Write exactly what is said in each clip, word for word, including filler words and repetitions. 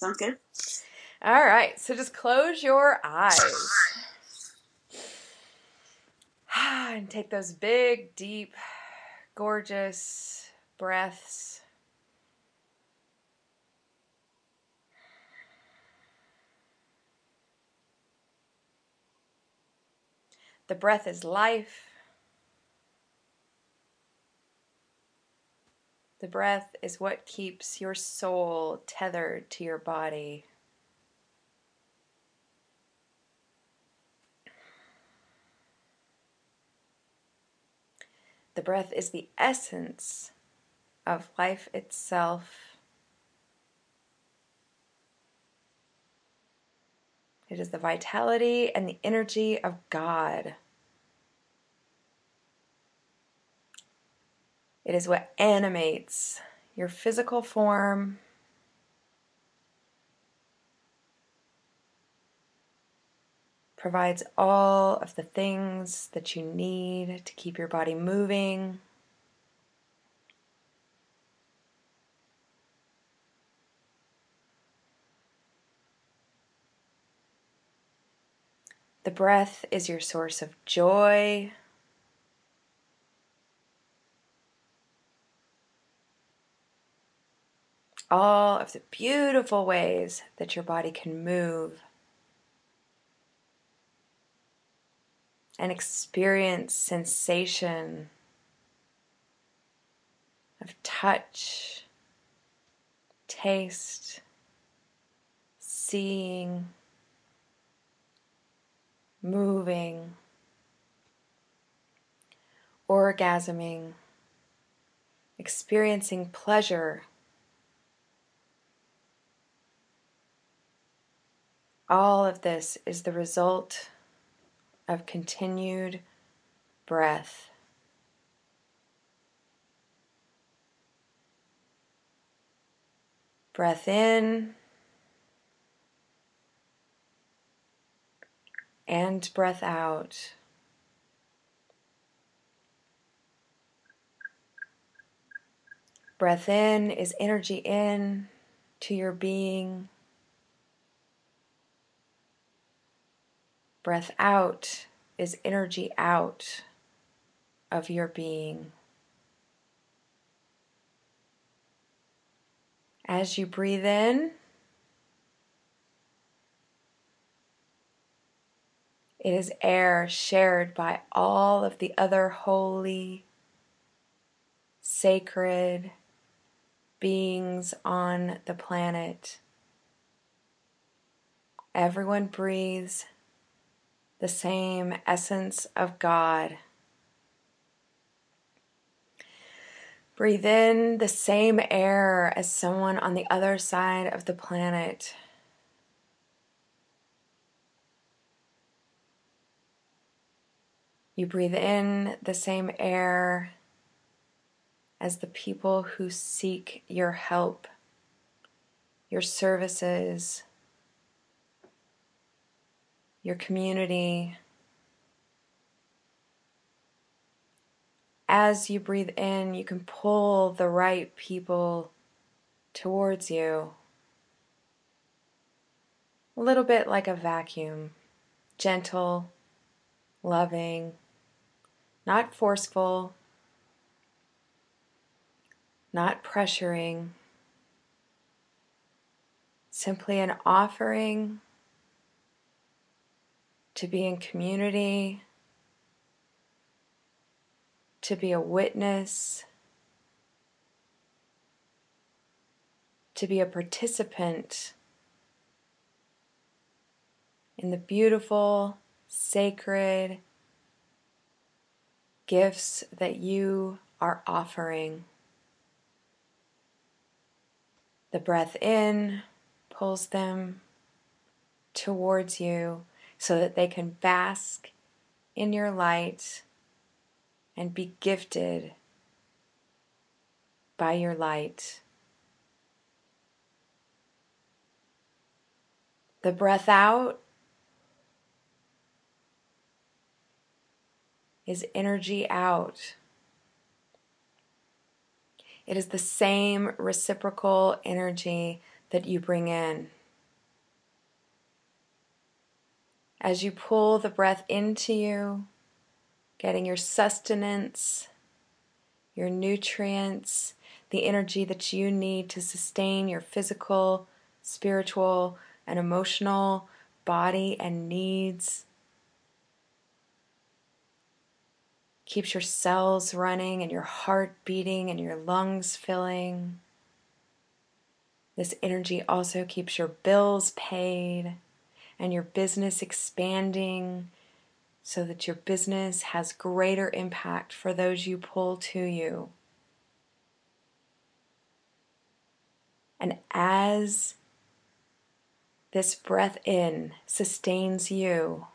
Sounds good. All right, so just close your eyes. And take those big, deep, gorgeous breaths. The breath is life. The breath is what keeps your soul tethered to your body. The breath is the essence of life itself. It is the vitality and the energy of God. It is what animates your physical form, provides all of the things that you need to keep your body moving. The breath is your source of joy. All of the beautiful ways that your body can move and experience sensation of touch, taste, seeing, moving, orgasming, experiencing pleasure. All of this is the result of continued breath. Breath in and breath out. Breath in is energy in to your being. Breath out is energy out of your being. As you breathe in, it is air shared by all of the other holy, sacred beings on the planet. Everyone breathes the same essence of God. Breathe in the same air as someone on the other side of the planet. You breathe in the same air as the people who seek your help, your services, your community. As you breathe in, you can pull the right people towards you. A little bit like a vacuum, gentle, loving, not forceful, not pressuring, simply an offering to be in community, to be a witness, to be a participant in the beautiful, sacred gifts that you are offering. The breath in pulls them towards you so that they can bask in your light and be gifted by your light. The breath out is energy out. It is the same reciprocal energy that you bring in. As you pull the breath into you, getting your sustenance, your nutrients, the energy that you need to sustain your physical, spiritual, and emotional body and needs. Keeps your cells running and your heart beating and your lungs filling. This energy also keeps your bills paid and your business expanding so that your business has greater impact for those you pull to you. And as this breath in sustains you,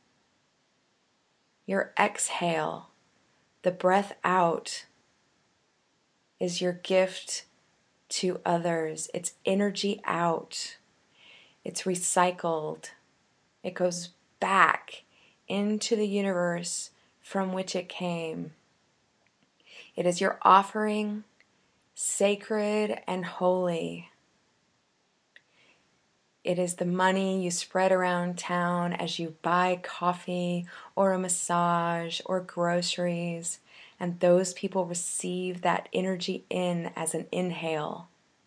your exhale, the breath out, is your gift to others. It's energy out. It's recycled. It goes back into the universe from which it came. It is your offering, sacred and holy. It is the money you spread around town as you buy coffee or a massage or groceries, and those people receive that energy in as an inhale.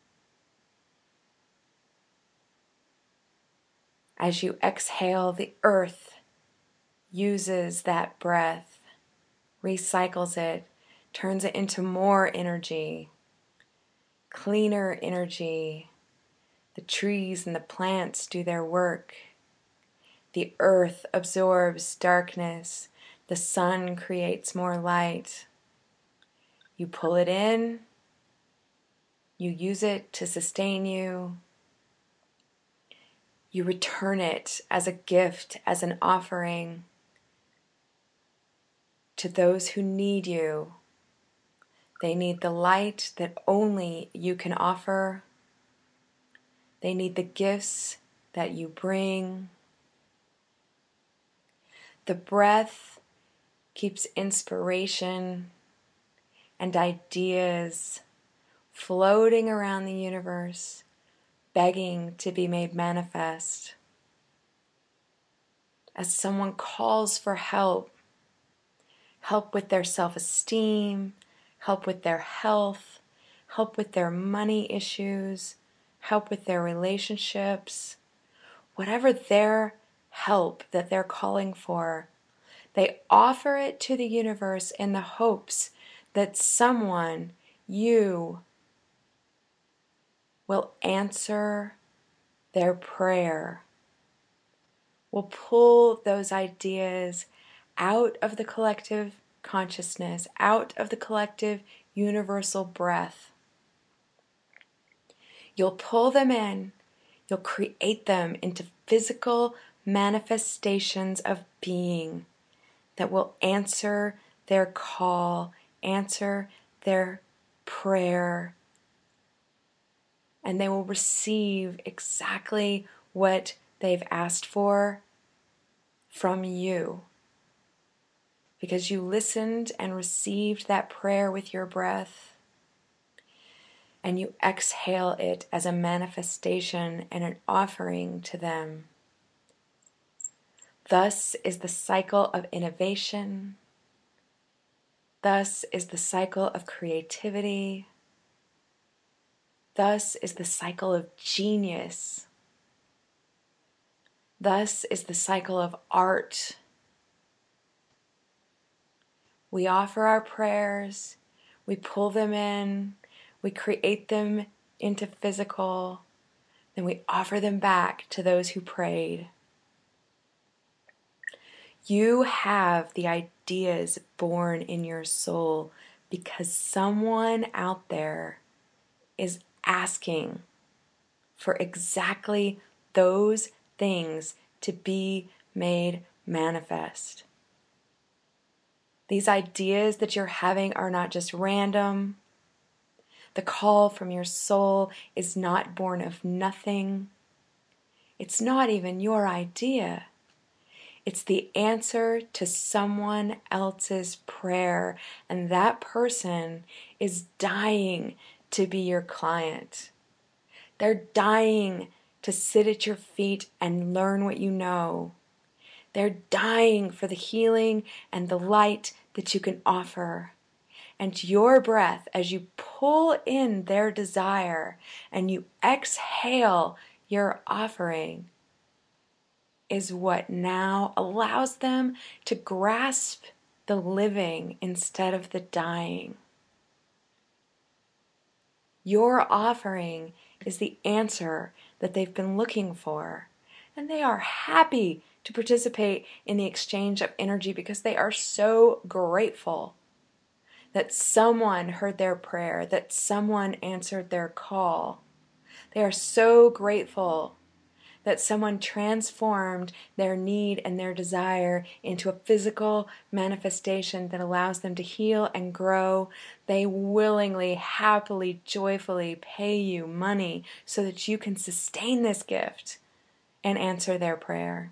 As you exhale, the earth uses that breath, recycles it, turns it into more energy, cleaner energy. The trees and the plants do their work. The earth absorbs darkness. The sun creates more light. You pull it in. You use it to sustain you. You return it as a gift, as an offering to those who need you. They need the light that only you can offer. They need the gifts that you bring. The breath keeps inspiration and ideas floating around the universe, begging to be made manifest. As someone calls for help, help with their self-esteem, help with their health, help with their money issues, help with their relationships, whatever their help that they're calling for, they offer it to the universe in the hopes that someone, you, will answer their prayer, will pull those ideas out of the collective consciousness, out of the collective universal breath. You'll pull them in, you'll create them into physical manifestations of being that will answer their call, answer their prayer, and they will receive exactly what they've asked for from you. Because you listened and received that prayer with your breath, and you exhale it as a manifestation and an offering to them. Thus is the cycle of innovation. Thus is the cycle of creativity. Thus is the cycle of genius. Thus is the cycle of art. We offer our prayers, we pull them in, we create them into physical, then we offer them back to those who prayed. You have the ideas born in your soul because someone out there is asking for exactly those things to be made manifest. These ideas that you're having are not just random. The call from your soul is not born of nothing. It's not even your idea. It's the answer to someone else's prayer, and that person is dying to be your client, They're dying to sit at your feet and learn what you know. They're dying for the healing and the light that you can offer. And your breath, as you pull in their desire and you exhale your offering, is what now allows them to grasp the living instead of the dying. Your offering is the answer that they've been looking for, and they are happy to participate in the exchange of energy because they are so grateful that someone heard their prayer, that someone answered their call. They are so grateful that someone transformed their need and their desire into a physical manifestation that allows them to heal and grow. They willingly, happily, joyfully pay you money so that you can sustain this gift and answer their prayer.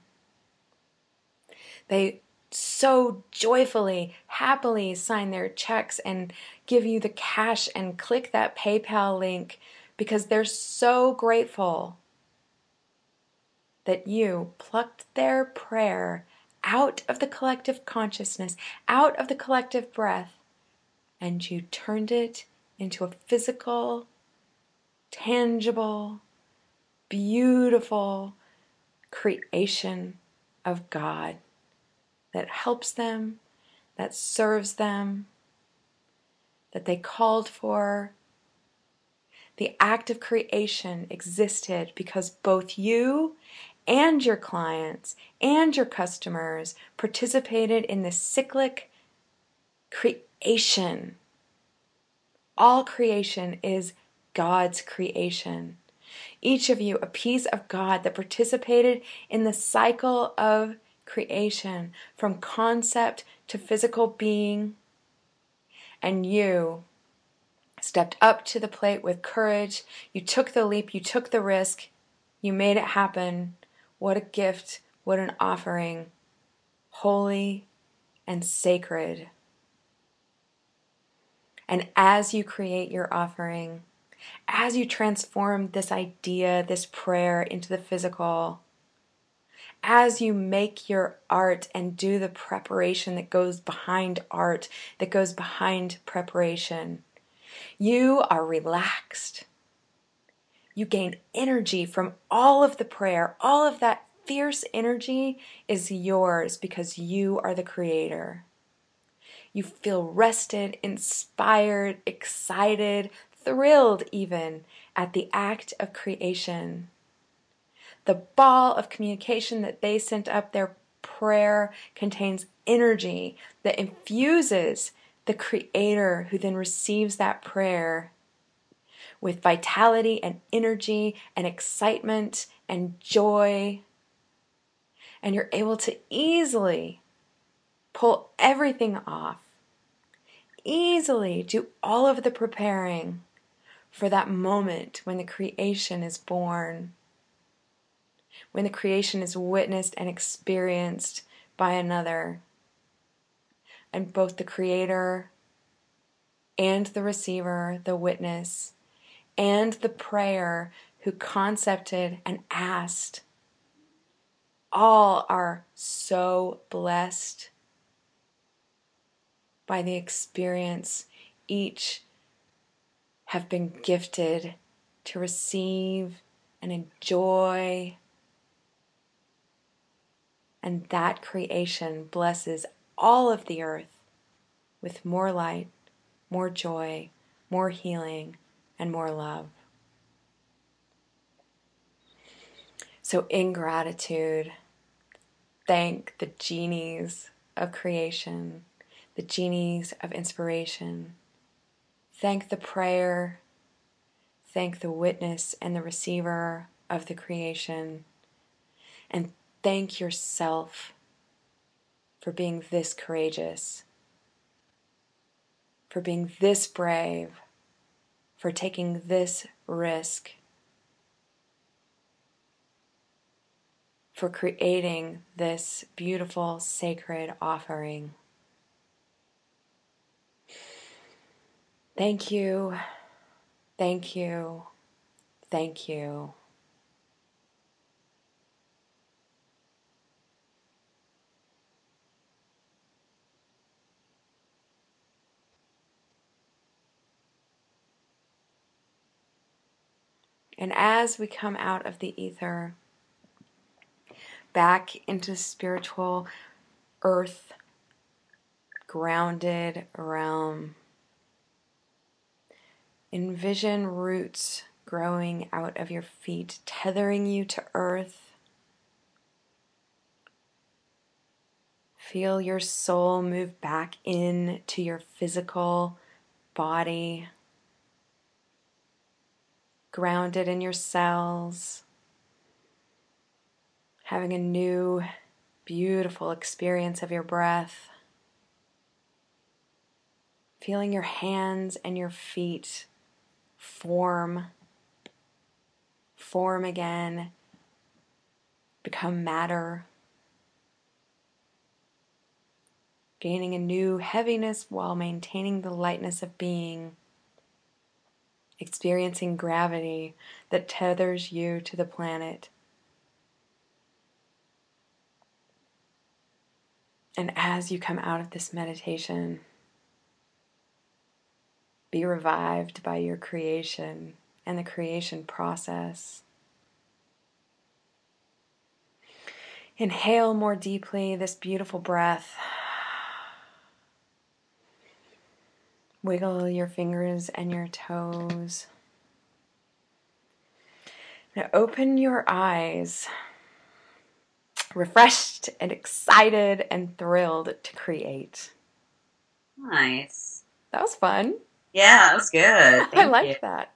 They so joyfully, happily sign their checks and give you the cash and click that PayPal link because they're so grateful that you plucked their prayer out of the collective consciousness, out of the collective breath, and you turned it into a physical, tangible, beautiful creation of God that helps them, that serves them, that they called for. The act of creation existed because both you and your clients and your customers participated in this cyclic creation. All creation is God's creation. Each of you a piece of God that participated in the cycle of creation from concept to physical being. And you stepped up to the plate with courage. You took the leap. You took the risk. You made it happen. What a gift. What an offering. Holy and sacred. And as you create your offering, as you transform this idea, this prayer into the physical, as you make your art and do the preparation that goes behind art, that goes behind preparation, you are relaxed. You gain energy from all of the prayer. All of that fierce energy is yours because you are the creator. You feel rested, inspired, excited, thrilled even at the act of creation. The ball of communication that they sent up, their prayer, contains energy that infuses the creator who then receives that prayer with vitality and energy and excitement and joy. And you're able to easily pull everything off, easily do all of the preparing for that moment when the creation is born, when the creation is witnessed and experienced by another. And both the creator and the receiver, the witness, and the prayer who concepted and asked, all are so blessed by the experience. Each have been gifted to receive and enjoy. And that creation blesses all of the earth with more light, more joy, more healing, and more love. So in gratitude, thank the genies of creation, the genies of inspiration. Thank the prayer, thank the witness and the receiver of the creation, and thank yourself for being this courageous, for being this brave, for taking this risk, for creating this beautiful, sacred offering. Thank you, thank you, Thank you. And as we come out of the ether, back into spiritual earth, grounded realm, envision roots growing out of your feet, tethering you to earth. Feel your soul move back into your physical body, grounded in your cells, having a new, beautiful experience of your breath. Feeling your hands and your feet form, form again, become matter. Gaining a new heaviness while maintaining the lightness of being. Experiencing gravity that tethers you to the planet. And as you come out of this meditation, be revived by your creation and the creation process. Inhale more deeply this beautiful breath. Wiggle your fingers and your toes. Now open your eyes, refreshed and excited and thrilled to create. Nice. That was fun. Yeah, that was good. I Thank liked you. that.